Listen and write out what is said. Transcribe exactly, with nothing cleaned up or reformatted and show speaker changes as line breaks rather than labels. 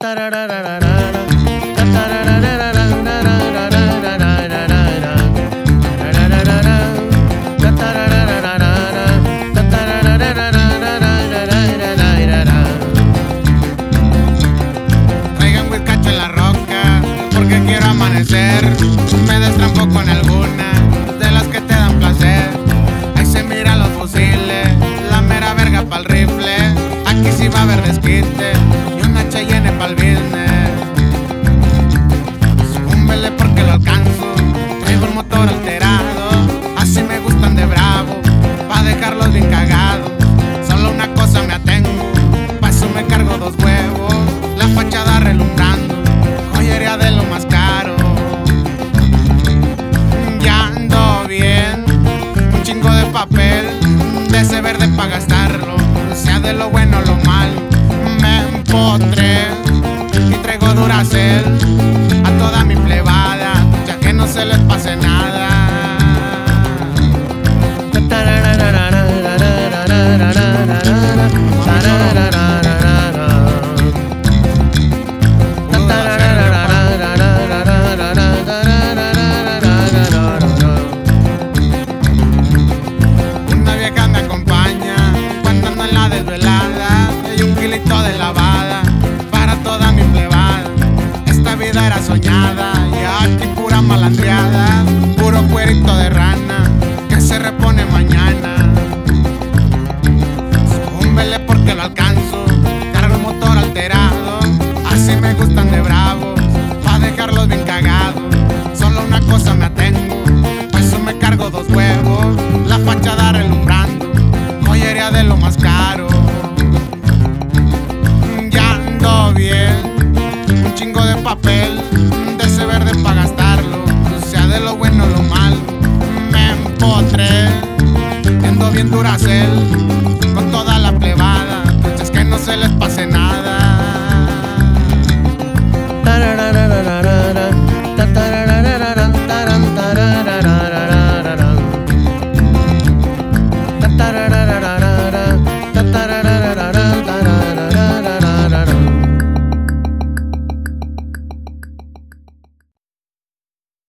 Traigan whiskacho en la roca, porque quiero amanecer. Me destrampo con alguna de las que te dan placer. Ahí se miran los fusiles, la mera verga pa'l rifle. Aquí sí va a haber desquite y una Cheyenne pa'l business. Súmbele porque lo alcanzo, traigo un motor alterado. Así me gustan de bravo, pa' dejarlos bien cagados. Solo una cosa me atengo, pa' eso me cargo dos huevos. La fachada relumbrando, joyería de lo más caro. Ya ando bien, un chingo de papel, de ese verde pa' gastarlo, sea de lo bueno o lo malo. Me empotré y traigo Duracell a toda mi plebada, ya que no se les pase nada. Una vieja me acompaña cuando ando en la desvelada, y un kilito de lavada para toda mi plebada. Esta vida era soñada y aquí pura malandreada, puro cuerito de rana que se repone mañana. Súmbele porque lo alcanzo, cargo el motor alterado. Así me gustan de bravos, pa' dejarlos bien cagados. Solo una cosa me atengo, pa' eso me cargo dos huevos. La fachada relumbrando, joyería de lo más caro. Ya ando bien, un chingo de papel, de ese verde pa' gastarlo, sea de lo bueno o lo malo. Me empotré, ando bien Duracell con toda la plebada, es que no se les pase nada.